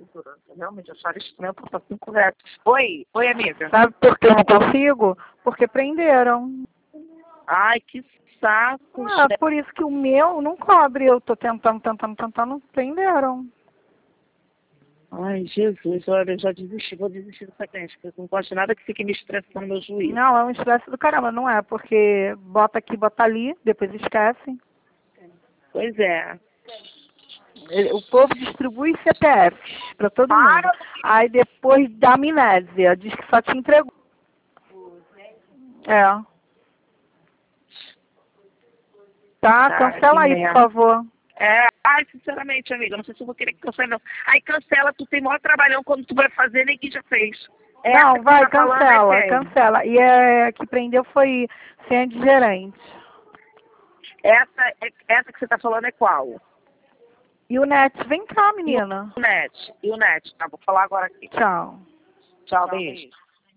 Realmente, eu acharam estranho por 5 reais. Oi, amiga. Sabe por que eu não consigo? Porque prenderam. Ai, que saco. Por isso que o meu não cobre. Eu tô tentando, prenderam. Ai, Jesus, olha, eu já desisti, vou desistir dessa cliente, porque eu não gosto de nada que fique me estressando meu juízo. Não, é um estresse do caramba, não é? Porque bota aqui, bota ali, depois esquece. Pois é. O povo distribui CPFs para todo mundo. Aí depois dá amnésia, diz que só te entregou. É. Tá, Cara, cancela aí, por favor. Ai, sinceramente, amiga, não sei se eu vou querer que cancele, não. Aí cancela, tu tem maior trabalhão quando tu vai fazer, ninguém já fez. Não, vai, cancela, cancela. E que prendeu foi senha de gerente. Essa que você tá falando é qual? E o Net, vem cá, menina. E o Net. Tá, vou falar agora aqui. Tchau. Tchau, beijo.